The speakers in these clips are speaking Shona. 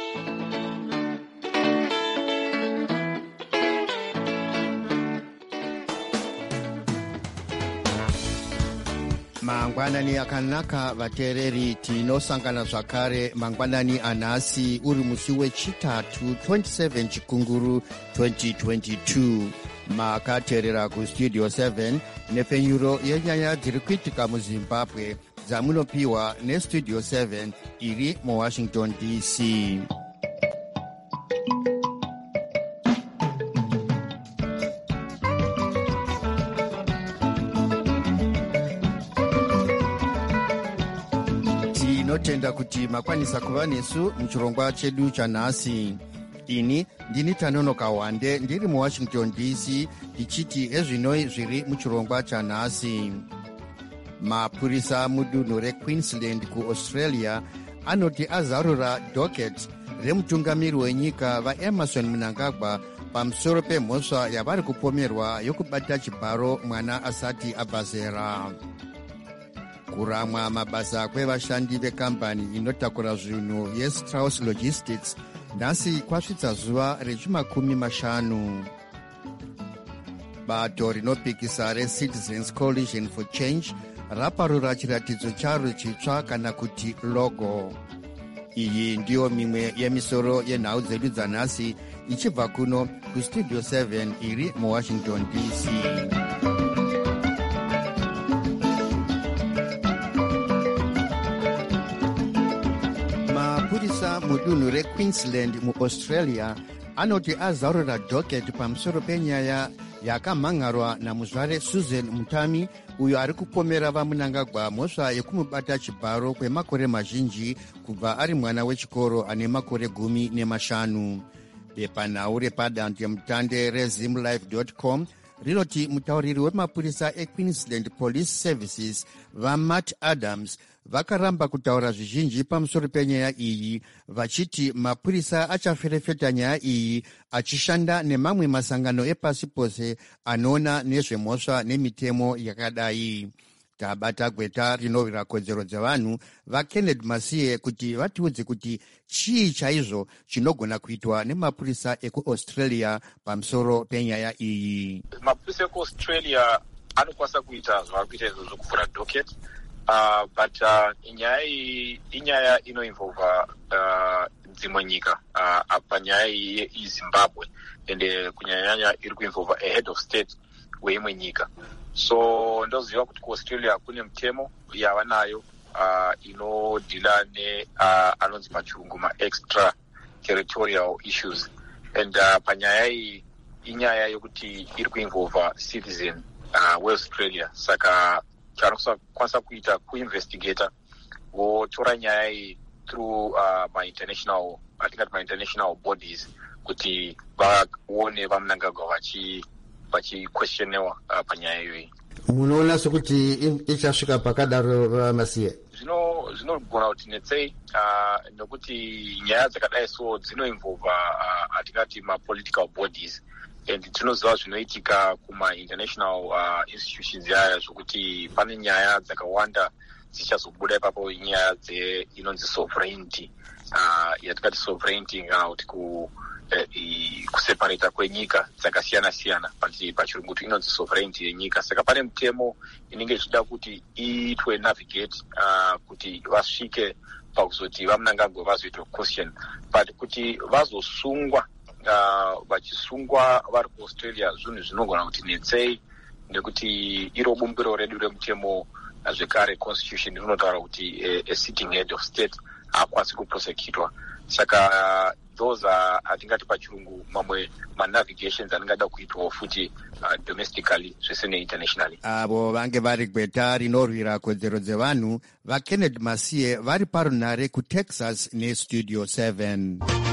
mangwanani akanaka vateereri, tinosangana zvakare mangwanani anhasi uri musi wechitatu 27 chikunguru 2022. makateerera kustudio 7 nepfenyuro yenyaya dziri kuitika muzimbabwe dzamunopiwa nestudio 7 iri muwashington dc. tinotenda kuti makwanisa kuva nesu muchirongwa chedu chanhasi. ini ndini Tanonoka Wande ndiri muwashington dc ndichiti ezvinoi zviri muchirongwa chanhasi. mapurisa mudunhu requeensland kuaustralia anoti azarura docket remutungamiri wenyika vaEmmerson Mnangagwa pamusoro pemhosva yavari kupomerwa yokubata chibharo mwana asati abva zera. kuramwa mabasa kwevashandi vekambani inotakura zvinhu yeStrauss Logistics nhasi kwasvitsa zuva rechimakumi 50. bato rinopikisa reCitizens Coalition for Change raparura chiratidzo charo chitsva kana kuti logo. iyi ndiyo mimwe yemisoro yenhau dzedu dzanhasi ichibva kuno kustudio 7 iri muwashington dc. mapurisa mudunhu requeensland muaustralia anoti azarura docket pamusoro penyaya yakamhangarwa namuzvare Susan Mutami uyo ari kupomera vaMnangagwa mhosva yekumubata chibharo kwemakore mazhinji kubva ari mwana wechikoro ane makore 15. bepanhau repadandemutande rezimlife.com rinoti mutauriri wemapurisa eQueensland Police Services vaMatt Adams vakaramba kutaura zvizhinji pamusoro penyaya iyi, vachiti mapurisa achaferefeta nyaya iyi achishanda nemamwe masangano epasi pose anoona nezvemhosva nemitemo yakadai. tabata gweta rinovira kodzero dzevanhu vaKenneth Masiye kuti vatiudze kuti chii chaizvo chinogona kuitwa nemapurisa ekuaustralia pamusoro penyaya iyi. mapurisa ekuaustralia anokwanisa kuita zvavari kuita izvo zvokuvhura docket, but nyaya iyi inyaya inoinvolva dzimwe nyika panyaya iyi yezimbabwe ende kunyanyanya iri kuinvolva ahead of state weimwe nyika. so ndoziva kuti kuaustralia kune mutemo yavanayo inodhila anonzi pachirungu extra territorial issues, and panyaya iyi inyaya yokuti iri kuinvolva citizen weaustralia. saka chaanokwanisa kuita kuinvestigata votora nyaya iyi through international bodies kuti vaone vaMnangagwa vachiquestionewa panyaya iyoyi. munoona sekuti ichasvika pakadaro Masiye? zvinogona kuti netsei, nokuti nyaya dzakadai so dzinoinvolva atingati mapolitical bodies, and tinoziva zvinoitika kuma-international institutions yaya zvokuti pane nyaya dzakawanda dzichazobuda ipapo, nyaya inonzi sovereignty, yatingati sovereignty kana kuti kuseparata kwenyika dzakasiyana-siyana, pachirungu kuti inonzi sovereignty yenyika. saka pane mutemo inenge ichida kuti iitwe navigate kuti vasvike pakuzoti vaMnangagwa vazoitwa question, but kuti vazosungwa vachisungwa vari kuaustralia zvinhu zvinogona kuti netsei, nekuti iro bumbiro redu remutemo zvekare constitution rinotaura kuti a sitting head of state haakwanisi kuprosecutwa. saka those atingati pachirungu mamwe manavigations anengada kuitwawo futi domestically zvese neinternationally. avo vange vari gweta rinorwira kodzero dzevanhu vaKenneth Masiye vari parunhare kuTexas nestudio 7.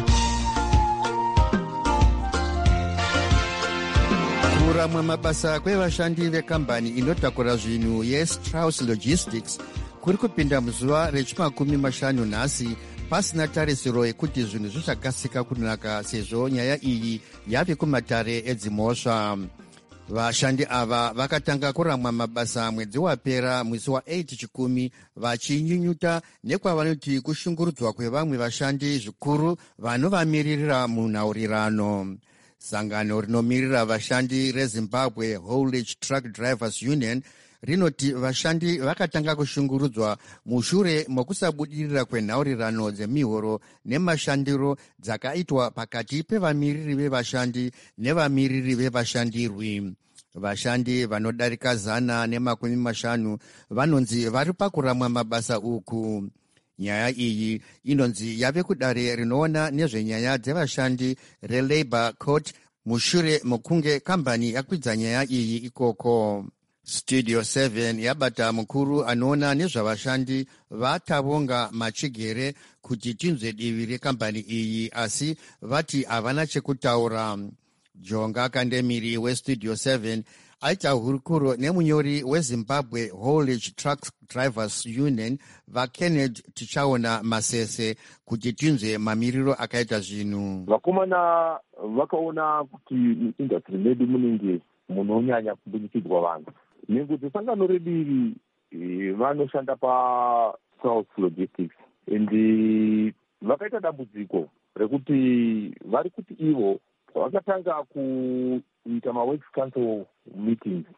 kuramwa mabasa kwevashandi vekambani inotakura zvinhu yeStrauss Logistics kuri kupinda muzuva rechimakumi 50 nhasi pasina tarisiro yekuti zvinhu zvichakasika kunaka sezvo nyaya iyi yave kumatare edzimhosva. Vashandi ava vakatanga kuramwa mabasa mwedzi wapera mwezi wa8 chikumi vachinyunyuta nekwavanoti kushungurudzwa kwevamwe vashandi zvikuru vanovamiririra munhaurirano. Sangano rinomirira vashandi reZimbabwe Haulage Truck Drivers Union rinoti vashandi vakatanga kushungurudzwa mushure mokusabudirira kwenhaurirano dzemihoro nemashandiro dzakaitwa pakati pevamiriri vevashandi nevamiriri vevashandirwi. Vashandi vanodarika 150 vanonzi vari pakuramwa mabasa uku. Nyaya iyi inonzi yave kudare rinoona nezvenyaya dzevashandi reLabour Court mushure mokunge kambani yakwidza nyaya iyi ikoko. Studio 7 yabata mukuru anoona nezvavashandi vaTavonga Machigere kuti tinzwe divi rekambani iyi, asi vati havana chekutaura. Jonga Kandemiri weStudio 7 aita hurukuro nemunyori weZimbabwe Haulage Truck Drivers Union vaKenneth Tichaona Masese kuti tinzwe mamiriro akaita zvinhu. Vakomana vakaona kuti muindustry medu munenge munonyanya kubudikidwa vanhu nekuti sangano rediri vanoshanda paSouth Logistics and vakaita dambudziko rekuti vari kuti ivo vakatanga kuita maworks council meetings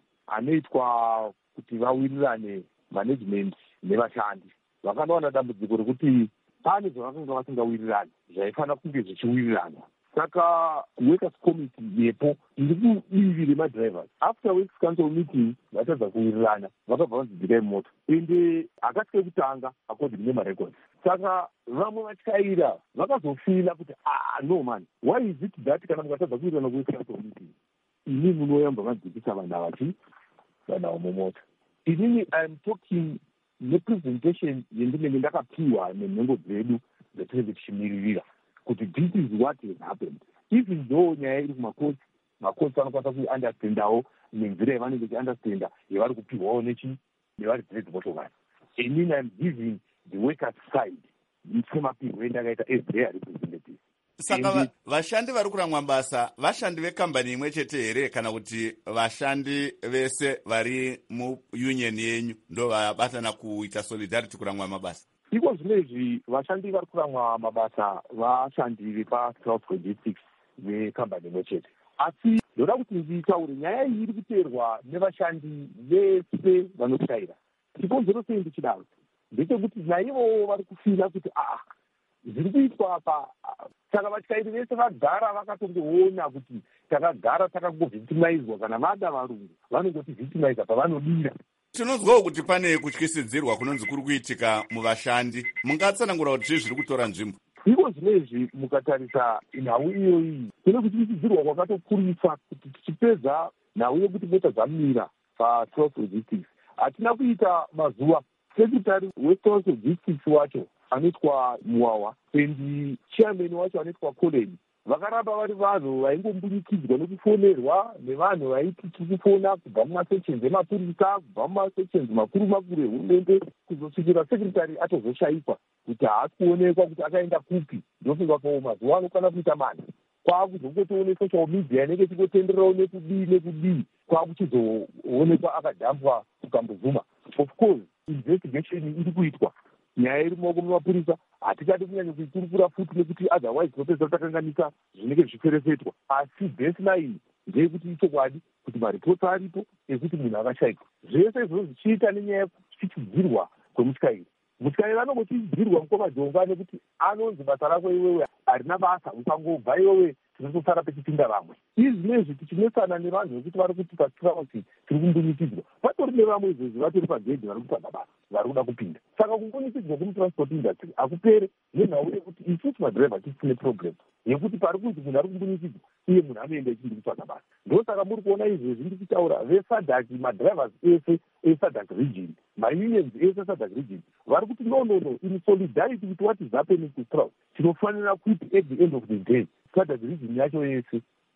anoitwa kuti vawirirane management nevashandi. Vakanowana dambudziko rekuti pane zvavakanga vasingawirirani zvaifanira kunge zvichiwirirana. Saka workers committee yepo iri kudivi remadrivers after works council meeting vatadza kuwirirana vakabva vanzidzikai moto ende akatye kutanga according nemarecords. Saka vamwe vatyaira vakazofila kuti no man, why is it that kana mukatadza kuwirirana kuworks council meeting ini munoyamba madzikisa vanhu avachi vanhu mumota. Inini I am talking nepresentation yendinenge ndakapiwa nenhengo dzedu dzetinenge tichimiririra kuti this is what has happened. Even though nyaya iri kumakoti, makoti vanokwanisa kuunderstandawo nenzira yavanenge vachiunderstanda yavari kupiwawo nevari dzidzi motokari. Inini I am giving the workers side semapirwo endakaita as their representative. Saka vashandi vari kuramwa basa vashandi vekambani imwe chete here kana kuti vashandi vese vari muunion yenyu ndo vabatana kuita solidarity kuramwa mabasa? Iko zvinezvi vashandi vari kuramwa mabasa vashandi vepaSouth Logistics vekambani imwe chete, asi ndoda kuti nditaure nyaya iyi iri kuteerwa nevashandi vese vanoshaira. Chikonzero sei ndichidaro ndechekuti naivo vari kufira kuti zviri kuitwa apa. Saka vatyairi vese vagara vakatongoona kuti takagara takangovhictimizwa, kana vada varungu vanongoti victimiza pavanodira. Tinonzwawo kuti pane kutyisidzirwa kunonzi kuri kuitika muvashandi. Mungatsanangura kuti zviri kutora nzvimbo? Iko zvinezvi mukatarisa nhau iyoyi kune kutyisidzirwa kwakatokurisa kuti tichipedza nhau yekuti mota dzamira paSouth Logistics hatina kuita mazuva. Sekretary weSouth Logistics wacho anoitwa Muwawa and chairman wacho anoitwa Colin vakaramba vari vanhu vaingombunikidzwa nekufonerwa nevanhu vaiti tikufona kubva mumasections emapurisa, kubva mumasections makuru makuru ehurumende, kuzosvikira sekretary atozoshayikwa kuti haasi kuonekwa kuti akaenda kupi. Ndofunga kwa mazuva anokwana kuita mani kwaakuzongotoone social media inenge chikotendererawo nekudii kwakuchizoonekwa akadhambwa kukambozuma. Of course investigation iri kuitwa, nyaya iri mumaoko memapurisa. Hatikadi kunyanya kuikurukura futi nekuti otherwise tinopedza takanganika zvinenge zvichiferefetwa, asi base line ndeyekuti ichokwadi kuti maripoti aripo ekuti munhu akashayikwa. Zvese izvozvo zvichiita nenyaya yekuchichidzirwa kwemutyairi. Mutyairi anongochidzidzirwa mukomajonga nekuti anonzi basa rako iwewe harina basa, ukangobva iwewe tinotosara pechipinda vamwe. Izvinezvi tichinesana nevanhu vekuti vari kuti patrausi tiri kumbunyikidzwa, patori nevamwe izvezvi vatori pagedhi vari kutsvaga basa vari kuda kupinda. Saka kumbunyikidzwa kwemutransport industry hakupere nenhau yekuti isusu madhiraivha tisine problem yekuti pari kunzi munhu ari kumbunyikidzwa uye munhu anoenda ichiri kutsvaga basa. Ndosaka muri kuona izvezvi ndiri kutaura vesadhaki, madhiraivhas ese esadhak region, maunions ese esadhak region vari kuti no in solidarity with what is happening to Strauss tinofanira kuti at the end of the day sadhak region yacho yese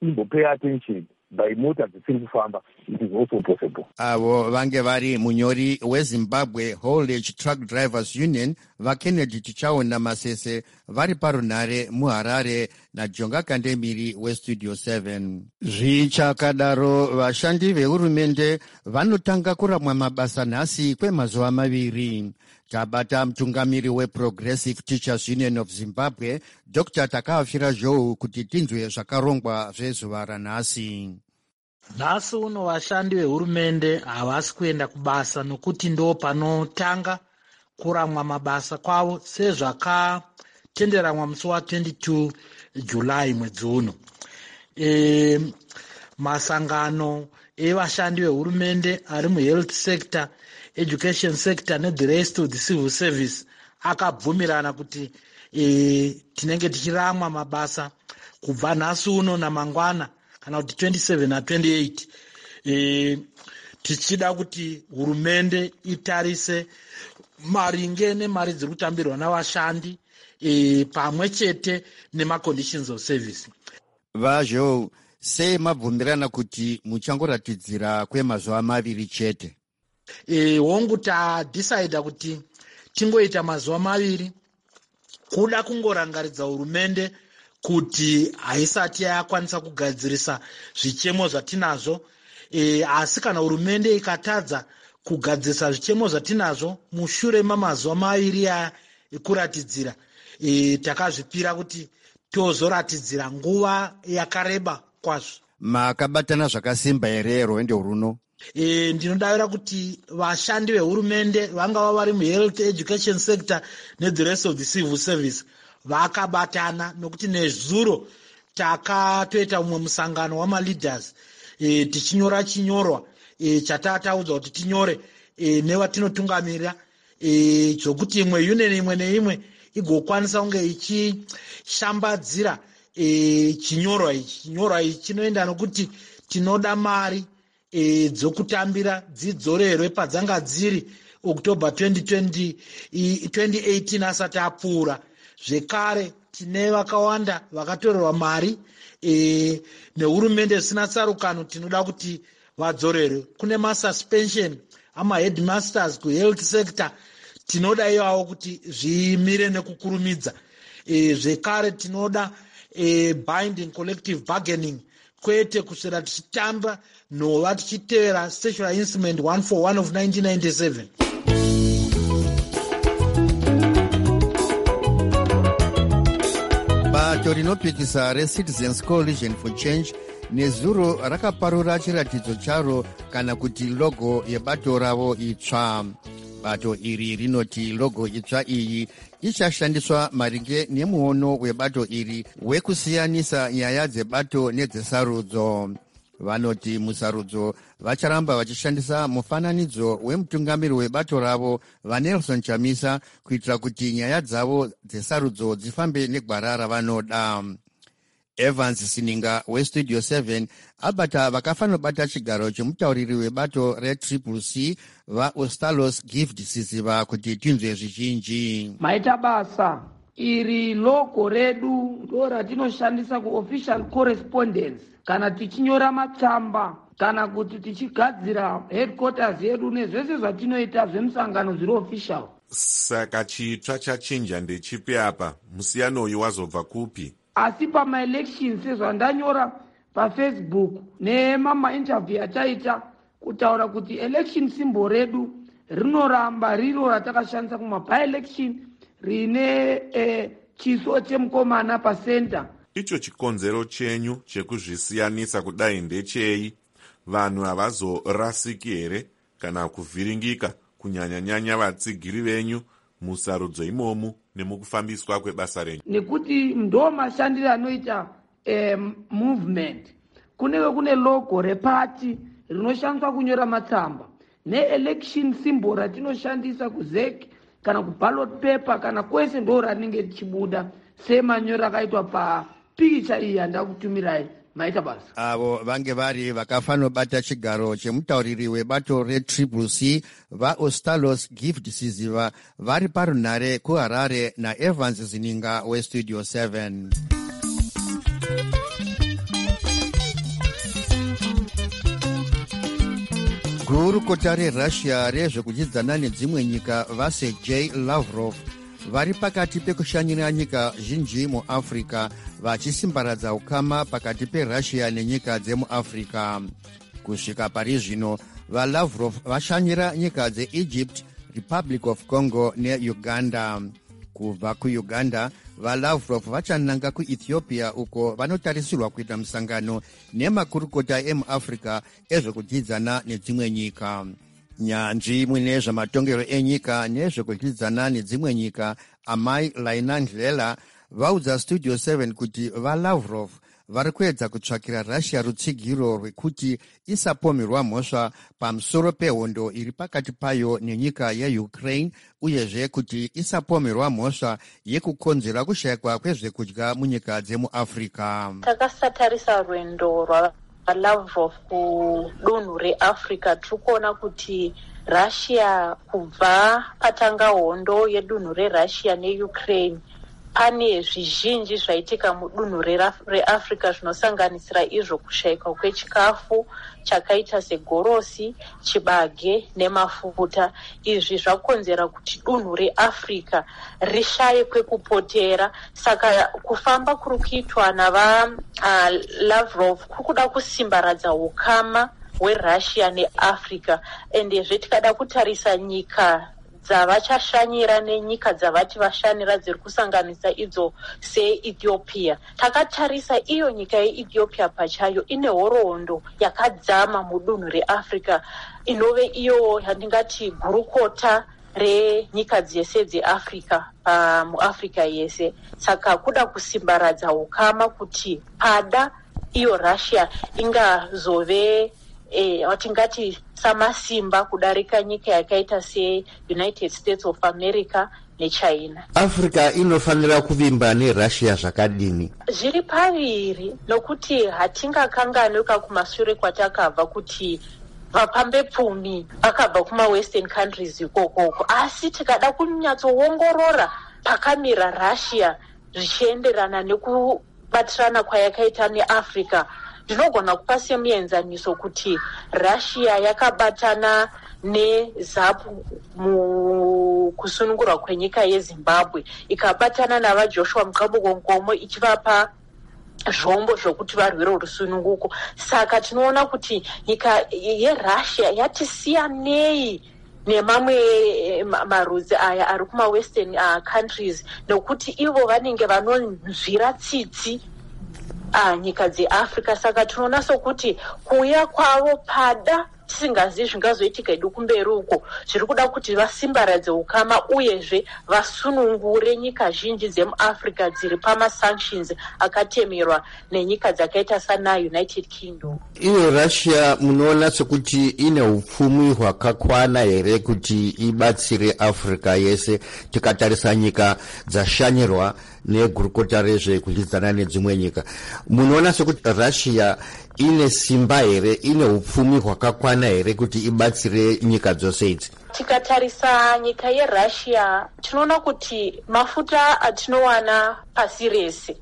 imbopay attention by mota dzisiri kufamba, it is also possible. Avo vange vari munyori weZimbabwe Haulage Truck Drivers Union vaKennedy Tichaona Masese vari parunhare muHarare naJonga Kandemiri weStudio 7. Zvichakadaro vashandi vehurumende vanotanga kuramwa mabasa nhasi kwemazuva maviri. Tabata mutungamiri weProgressive Teachers Union of Zimbabwe Dr. Takafira Joe kuti tinzwe zvakarongwa zvezuva ranhasi. Nhasi uno vashandi vehurumende havasi kuenda kubasa nokuti ndo panotanga kuramwa mabasa kwavo sezvakatenderanwa musi wa22 July mwedzi uno. Masangano evashandi vehurumende ari muhealth sector, education sector the rest of the civil service akabvumirana kuti tinenge tichiramwa mabasa kubva nhasi uno namangwana kana kuti 27 na 28 tichida kuti hurumende itarise maringe nemari dziri kutambirwa navashandi pamwe chete nemaconditions of service. Vazvo sei mabvumirana kuti muchangoratidzira kwemazuva maviri chete? Hongu tadhisaida kuti tingoita mazuva maviri kuda kungorangaridza hurumende kuti haisati yakwanisa kugadzirisa zvichemo zvatinazvo. Asi kana hurumende ikatadza kugadzirisa zvichemo zvatinazvo mushure mamazuva maviri ekuratidzira, takazvipira kuti tozoratidzira nguva yakareba kwazvo. Makabatana zvakasimba here rwendo runo? Ndinodavira kuti vashandi vehurumende vangava vari muhealth education sector the rest of the civil service vakabatana, nokuti nezuro takatoita umwe musangano wamaleaders tichinyora chinyorwa chatataudzwa kuti tinyore nevatinotungamirira zvokuti imwe union imwe neimwe igokwanisa kunge ichishambadzira chinyorwa ichi. Chinyorwa ichi chinoenda nokuti tinoda mari dzokutambira dzidzorerwe padzanga dziri October 2018 asati apfuura. Zvekare tine vakawanda vakatorerwa mari nehurumende zvisina tsarukano, tinoda kuti vadzorerwe. Kune masuspension amaheadmasters kuhealth sector, tinoda iwawo kuti zvimire nekukurumidza. Zvekare tinoda binding collective bargaining, kwete kuswera tichitamba nhova tichitevera Statutory Instrument 141 of 1997. Bato rinopikisa reCitizens Coalition for Change nezuro rakaparura chiratidzo charo kana kuti logo yebato ravo itsva. Bato iri rinoti logo itsva iyi ichashandiswa maringe nemuono webato iri wekusiyanisa nyaya dzebato nedzesarudzo. Vanoti musarudzo vacharamba vachishandisa mufananidzo wemutungamiri webato ravo vaNelson Chamisa kuitira kuti nyaya dzavo dzesarudzo dzifambe negwara ravanoda. Evans Sininga weStudio 7 abata vakafanobata chigaro chemutauriri webato reCCC vaOstalos Gift Siziva kuti tinzwe zvizhinji. Maita basa iri logo redu ndo ratinoshandisa kuofficial correspondence kana tichinyora matsamba kana kuti tichigadzira headquarters yedu nezvese zvatinoita zvemusangano zviri official. Saka chitsva chachinja ndechipi apa? Musiyano uyu wazobva kupi? Asi pamaelections sezvandanyora paFacebook nemamainterview ataita kutaura kuti election symbol redu rinoramba riro ratakashandisa kumaby-election rine chiso chemukomana pacenter. Icho chikonzero chenyu chekuzvisiyanisa kudai ndechei? Vanhu havazorasiki here kana kuvhiringika, kunyanya-nyanya vatsigiri venyu musarudzo imomu nemukufambiswa kwebasa renyu? Nekuti ndo mashandiro anoita movement. Kune logo repati rinoshandiswa kunyora matsamba, neelection symbol ratinoshandisa kuzeki kana kuballot paper kana kwese ndo ranenge tichibuda semanyora akaitwa papikicha iyi yandakutumirai. Maita basa avo vange vari vakafanobata chigaro chemutauriri webato reCCC vaOstalos Gift Siziva vari parunhare kuHarare naEvans Zininga weStudio 7. vakurukota rerussia rezvekudyidzana nedzimwe nyika vasergei lavrov vari pakati pekushanyira nyika zhinji muafrica vachisimbaradza ukama pakati perussia nenyika dzemuafrica. Kusvika pari zvino valavrov vashanyira nyika dzeegypt, republic of congo neuganda. Kubva kuuganda valavrov vachananga kuethiopia uko vanotarisirwa kuita musangano nemakurukota emuafrica ezvekudyidzana nedzimwe nyika. Nyanzvi mune zvematongero enyika nezvekudyidzana nedzimwe nyika amai Laina Ndlela vaudza Studio 7 kuti valavrov vari kuedza kutsvakira russia rutsigiro rwekuti isapomerwa mhosva pamusoro pehondo iri pakati payo nenyika yeukraine, uyezve kuti isapomerwa mhosva yekukonzera kushayikwa kwezvekudya munyika dzemuafrica. Takasatarisa rwendo rwalavrov kudunhu reafrica tiri kuona kuti russia kubva patanga hondo yedunhu rerussia neukraine pane zvizhinji zvaitika mudunhu reafrica zvinosanganisira izvo kushayikwa kwechikafu chakaita segorosi, chibage nemafuta. Izvi zvakonzera kuti dunhu reafrica rishaye kwekupotera. Saka kufamba kuri kuitwa navalavrov kuri kuda kusimbaradza ukama hwerussia neafrica, endezve tikada kutarisa nyika dzavachashanyira nenyika dzavati vashanira dziri kusanganisa idzo seethiopia. Takatarisa iyo nyika yeethiopia pachayo ine horohondo yakadzama mudunhu reafrica inove iyo yandingati gurukota renyika dzese dzeafrica muafrica yese. Saka kuda kusimbaradza ukama kuti pada iyo russia ingazove watingati samasimba kudarika nyika yakaita seunited states of america nechina. Africa inofanira kuvimba nerussia zvakadini? Zviri paviri, nokuti hatingakanganuka kumashure kwatakabva kuti vapambe pfumi vakabva kumawestern countries ikokoko, asi tikada kunyatsoongorora pakamira russia zvichienderana nekubatirana kwayakaita neafrica, ndinogona kupa semuenzaniso kuti russia yakabatana nezapu mukusunungurwa kwenyika yezimbabwe, ikabatana navajoshua Mukabugongomo ichivapa zvombo zvokuti varwire rusununguko. Saka tinoona kuti nyika yerussia yatisiyanei nemamwe marudzi aya ari kumawestern countries, nekuti ivo vanenge vanonzvira tsitsi nyika dzeafrica. Saka tinoona sokuti kuuya kwavo pada tisingazivi zvingazoitika edu kumberi uko zviri kuda kuti vasimbaradze ukama uyezve vasunungure nyika zhinji dzemuafrica dziri pamasanctions akatemerwa nenyika dzakaita sana united kingdom. Iyo russia munoona sekuti ine upfumi hwakakwana here kuti ibatsire africa yese tikatarisa nyika dzashanyirwa negurukota rezvekudyidzana nedzimwe nyika? Munoona sekuti russia ine simba here, ine upfumi hwakakwana here kuti ibatsire nyika dzose idzi? Tikatarisa nyika yerussia tinoona kuti mafuta atinowana pasi rese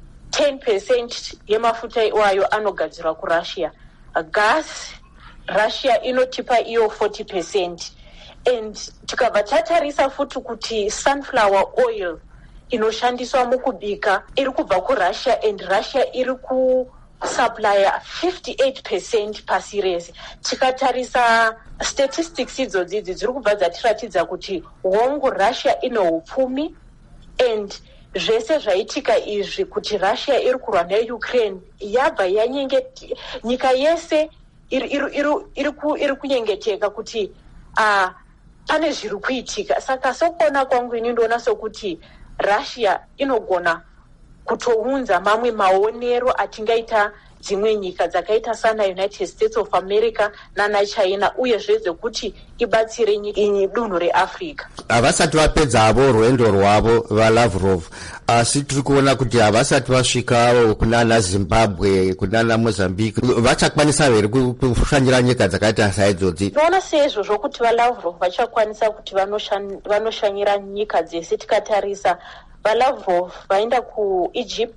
10% yemafuta iwayo anogadzirwa kurussia. Gas russia inotipa iyo 40%, and tikabva tatarisa futi kuti sunflower oil inoshandiswa mukubika iri kubva kurussia, and russia iri kusuplya 58% pasi rese. Tikatarisa statistics idzodzidzi dziri kubva dzatiratidza kuti hongu russia ine upfumi, and zvese zvaitika izvi kuti russia iri kurwa neukraine yabva yanyengeti nyika yese iri kunyengeteka kuti pane zviri kuitika. Saka sokuona kwangu ini ndoona sokuti russia inogona kutounza mamwe maonero atingaita dzimwe nyika dzakaita sana united states of america nana china, uyezve dzekuti ibatsire dunhu reafrica. Havasati vapedza havo rwendo rwavo valavrov, asi tiri kuona kuti havasati vasvika kunana zimbabwe, kunana mozambique. Vachakwanisa here kushanyira nyika dzakaita saidzodzi? Tinoona seizvozvo kuti valavrov vachakwanisa kuti vanoshanyira nyika dzese. Tikatarisa valavrov vaenda kuegypt,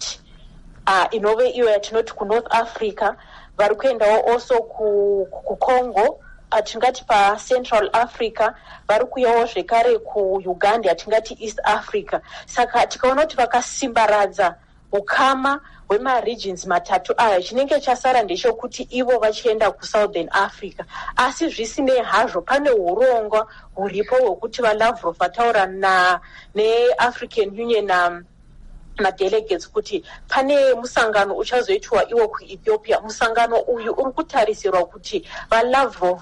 inove iyo yatinoti kunorth africa, vari kuendawo also kucongo, atingati paCentral Africa, vari kuuyawo zvekare kuUganda atingati East Africa. Saka tikaona kuti vakasimbaradza ukama hwemaregions matatu aya, chinenge chasara ndechekuti ivo vachienda kuSouthern Africa. Asi zvisinei hazvo, pane urongwa huripo hwekuti vaLavrov vataura neAfrican Union madelegates kuti pane musangano uchazoitwa iwo kuEthiopia. Musangano uyu uri kutarisirwa kuti vaLavrov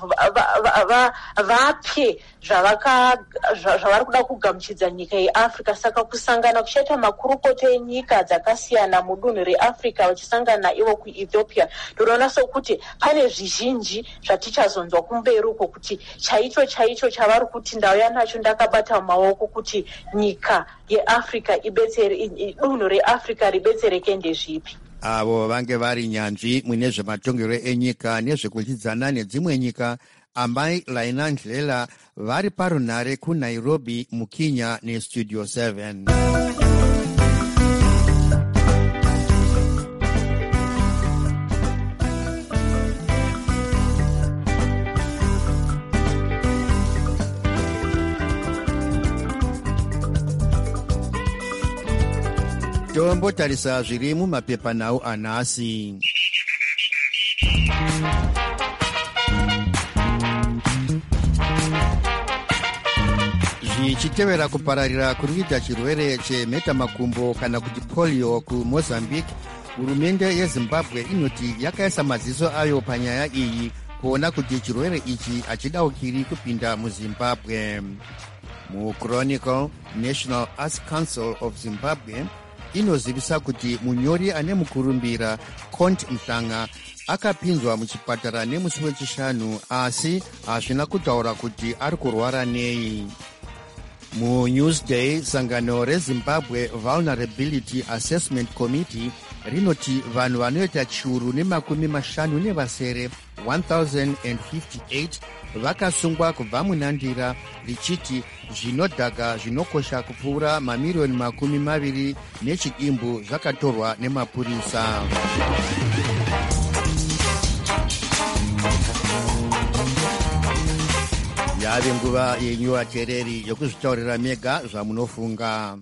vape zvavari kuda kugamuchidza nyika yeAfrica. Saka kusangana kuchaita makurukota enyika dzakasiyana mudunhu reAfrica vachisangana iwo kuEthiopia. Ndinoona sokuti pane zvizhinji zvatichazonzwa kumberi uko kuti chaicho chavari kuti ndauya nacho ndakabata mumaoko kuti nyika yeAfrica ibetsere, dunhu reAfrica ribetsereke ndezvipi. Avo vange vari nyanzvi mune zvematongero enyika nezvekuchidzana nedzimwe nyika, Amai Laina Ndlela vari parunhare kuNairobi muKenya neStudio 7. Tombotarisa zviri mumapepanhau anhasi. Zvichitevera kupararira kuri kuita chirwere chemhetamakumbo kana kuti polio kuMozambique, hurumende yeZimbabwe inoti yakaisa maziso ayo panyaya iyi kuona kuti chirwere ichi hachidaukiri kupinda muZimbabwe. MuChronicle, National Arts Council of Zimbabwe inozivisa kuti munyori ane mukurumbira Cont Mhlanga akapinzwa muchipatara nemusi wechishanu, asi hazvina kutaura kuti ari kurwara nei. MuNewsday, sangano reZimbabwe Vulnerability Assessment Committee rinoti vanhu vanoita chiuru nemakumi nevasere 1058 vakasungwa kubva munhandira, richiti zvinodhaka zvinokosha kupfuura mamiriyoni 20 nechidimbu zvakatorwa nemapurisa. Yave nguva yenyu vateereri yokuzvitaurira mega zvamunofunga.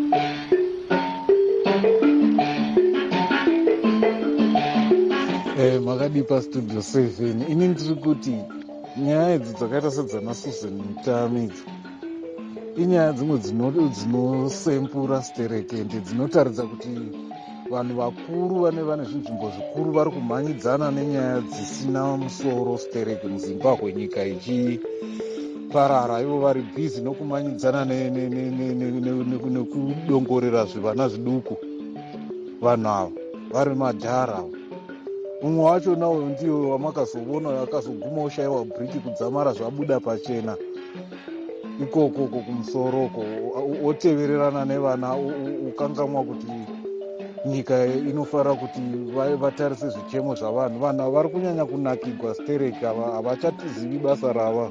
Makadi paStudio 7 ini ndiri kuti nyaya idzi dzakaita sedzana Susan Mutami idzi inyaya dzimwe dzinosempura sterekende, dzinotaridza kuti vanhu vakuru vane zvinzvimbo zvikuru vari kumhanyidzana nenyaya dzisina musoro stereke muZimbabwe, nyika ichiparara. Ivo vari bhizi nokumanyidzana nekudongorera zvivana zviduku. Vanhu ava vari madhara. Mumwe wacho nawo ndiyo wamakazoona akazoguma oshayiwa bhiriki kudzamara zvabuda pachena ikoko kumusoroko, otevererana nevana, ukangamwa kuti nyika inofanira kuti vatarise zvichemo zvavanhu. Vanhu vari kunyanya kunakigwa stereke, havachatizivi basa rava.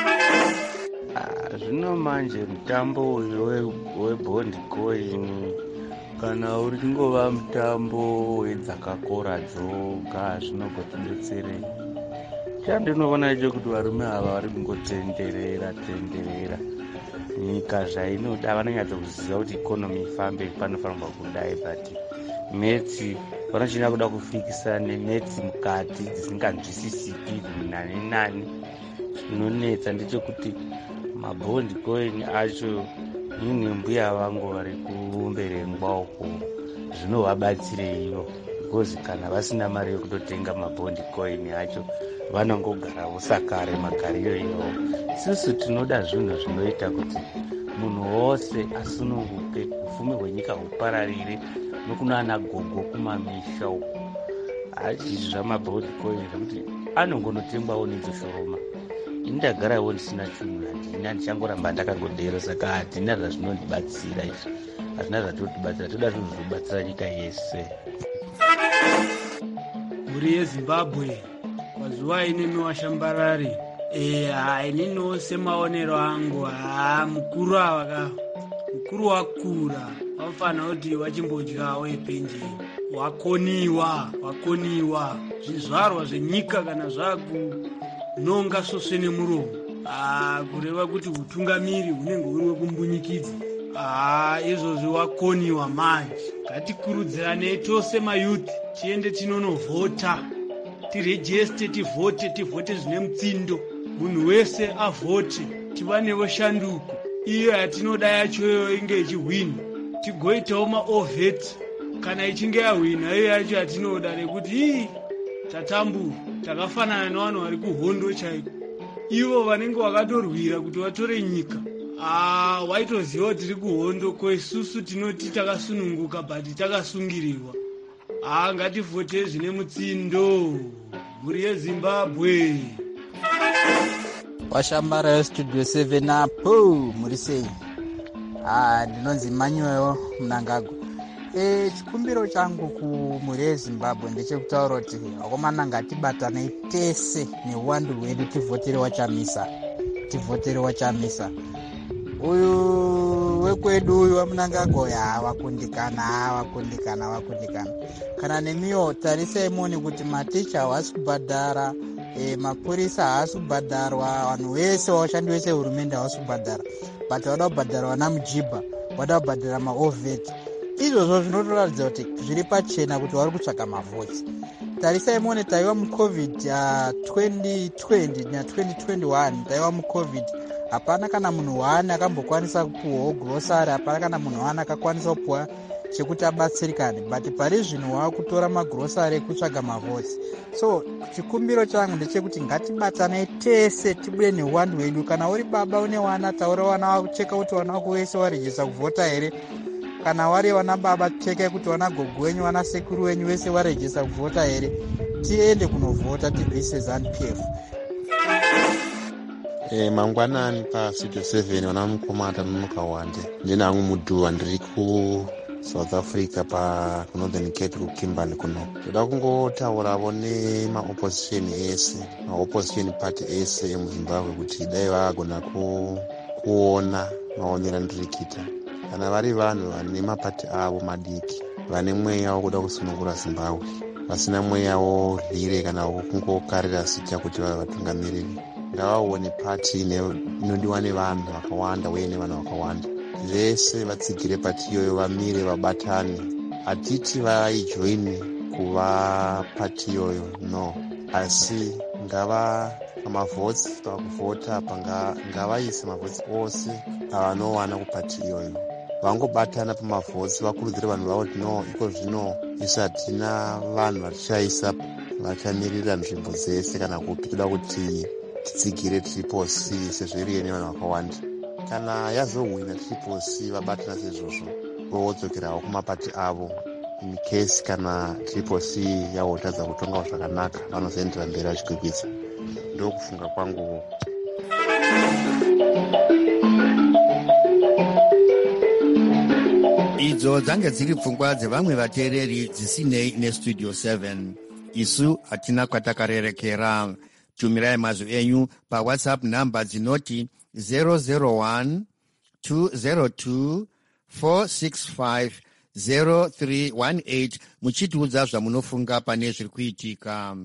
Zvino manje mutambo uyu webhondi coin kana uri kungova mutambo wedzakakora dzoga zvinogotidetsere. Chandinoona icho kuti varume ava vari kungotenderera nyika zvainoda. Vanonyatsokuziva kuti ikonomi ifambe panofanirwa kudai, but metsi vanochida kuda kufikisa nemetsi mukati dzisinganzwisisiki nani. Zvinonetsa ndechekuti mabhondi coin acho ini mbuya vangu vari kumberengwa uko zvinovabatsire ivo, because kana vasina mari yokutotenga mabhondi coin acho vanongogarawo sakare magariro iwo. Isusu tinoda zvinhu zvinoita kuti munhu wose asununguke, ufumi hwenyika hupararire nokunana gogo kumamisha uko. Hazvizvi zvamabhondi coin zvekuti anongonotengwawo nedzoshoroma. Indagarawo ndisina chinhu, handina, ndichangoramba ndakangodero. Saka hatina zvazvinondibatsira izvi, hazvina zvatotibatsira. Toda zvinhu zvinobatsira nyika yese. Mhuri yeZimbabwe mazuva inemi washambarare. Ininiwo semaonero angu, mukuru wakura wafana kuti wachimbodyawo epenjeni. Wakoniwa zvizvarwa zvenyika kana nonga sose nemuromo, kureva kuti utungamiri hunenge huri wekumbunyikidzwa. Izvozvi wakoniwa manje. Ngatikurudziranei tose mayuthi tiende tinonovhota, tirejeste, tivhote zvine mutsindo, munhu wese avhote, tiva nevo shanduko iyo yatinoda yachoyo inge ichihwina, tigoitawo maovheti kana ichinge yahwina iyo yacho yatinoda, nekuti tatambura takafanana nevanhu vari kuhondo chaiko, ivo vanenge vakatorwira kuti vatore nyika. Waitoziva kuti tiri kuhondo, ko isusu tinoti takasununguka but takasungirirwa. Ngativhote zvine mutsindo. Mhuri yeZimbabwe. Washambara yestudio 7 apo muri sei? Ndinonzi Manyoyo Mnangagwa. Chikumbiro changu kumhuri yeZimbabwe ndechekutaura kuti akomana ngatibatanei tese neuwandu hwedu tivhotere wachamisa. Uyu wekwedu uyu waMnangagwa wakundikana. Kana nemiwo tarisai muone kuti maticha havasi kubhadhara, mapurisa haasi kubhadharwa, vanhu vese vashandi vese hurumende havasi kubhadhara, but vada kubhadhara vana mujibha, vada kubhadhara maovheti. Izvozvo zvinotoratidza kuti zviri pachena kuti vari kutsvaga mavhoti. Tarisai muone taiva mucovid 2020 na2021, taiva mucovid. Hapana kana munhu waani akambokwanisa kupuwawo grosari, hapana kana munhu waani akakwanisa kupuwa chekuti abatsirikane, but pari zvino waakutora magrosari ekutsvaga mavhoti. So chikumbiro changu ndechekuti ngatibatanei tese tibude neuwandu hwedu. Kana uri baba une wana, taura wana wako, cheka kuti wana wako wese warejesa kuvhota here. Kana wari wana baba, cheka kuti wana gogo wenyu, wana sekuru wenyu vese warejesa kuvhota here. Tiende kunovhota, tirwise ZANU-PF. Mangwanani pa studio 7 wana mukomata mukawande. Ndina angu mudhuwa ndiri ku South Africa pa Northern Cape ku Kimberley kuno. Toda kungotaurawo nemaopposition ese, maopposition party ese emuZimbabwe kuti dai vagona kuona maonero andirikita. Kana vari vanhu vane mapati avo madiki, vane mweya wokuda kusunungura Zimbabwe, vasina mweya worhire kana kungokarira sita kuti vave vatungamiriri, ngavaone pati inodiwa nevanhu vakawanda uye nevanhu vakawanda. Vese vatsigire pati iyoyo, vamire vabatane. Hatiti vaijoini kuva pati iyoyo, no, asi ngava pamavhotsi pakuvhota apa ngavaise mavhotsi ose avanowana kupati iyoyo, vangobatana pamavhotsi, vakurudzire vanhu vavo kuti no, iko zvino isu hatina vanhu vatichaisa vachamirira nzvimbo dzese kana kupi, toda kuti titsigire Triple C sezviriye nevanhu vakawanda. Kana yazohwina Triple C vabatana sezvozvo, vodzokerawo kumapati avo. In case kana Triple C yahotadza kutongawo zvakanaka, vanozoendera mberi vachigwigwidza. Ndokufunga kwangu. Idzo dzange dziri pfungwa dzevamwe vateereri dzisinei nestudio 7. Isu hatina kwatakarerekera. Tumirai mazwi enyu paWhatsApp namba dzinoti 001 202 465 0318 muchitiudza zvamunofunga pane zviri kuitika.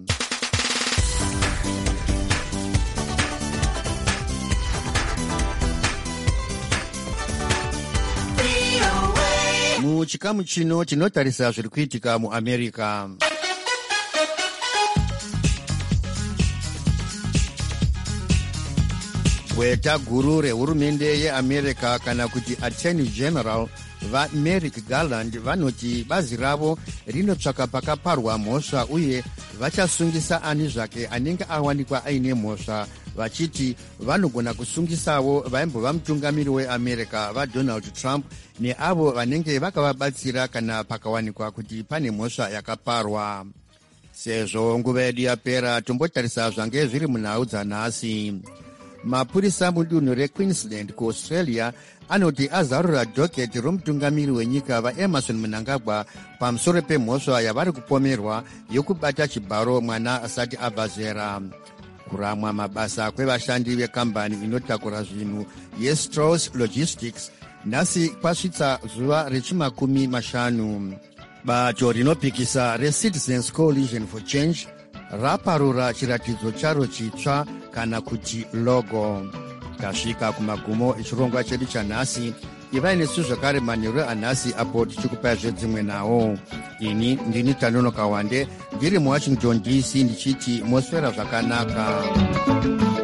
Muchikamu chino tinotarisa zviri kuitika muAmerica. Gweta guru rehurumende yeAmerica kana kuti Attorney General vaMerrick Garland vanoti bazi ravo rinotsvaka pakaparwa mhosva uye vachasungisa ani zvake anenge awanikwa aine mhosva, vachiti vanogona kusungisawo vaimbova mutungamiri weAmerica vaDonald Trump neavo vanenge vakavabatsira kana pakawanikwa kuti pane mhosva yakaparwa. Sezvo nguva yedu yapera, tombotarisa zvange zviri munhau dzanhasi. Mapurisa mudunhu reQueensland kuAustralia anoti azarura dhoketi romutungamiri wenyika vaEmerson Mnangagwa pamusoro pemhosva yavari kupomerwa yokubata chibharo mwana asati abva zera. Kuramwa mabasa kwevashandi vekambani inotakura zvinhu yeStrauss Logistics nhasi kwasvitsa zuva rechimakumi 50. Bato rinopikisa reCitizens Coalition for Change raparura chiratidzo charo chitsva kana kuti logo. Tasvika kumagumo echirongwa chedu chanhasi. Ivai nesu zvakare manheru anhasi apo tichikupai zvedzimwe nawo. Ini ndini Tanono Kawande ndiri muWashington DC ndichiti moswera zvakanaka.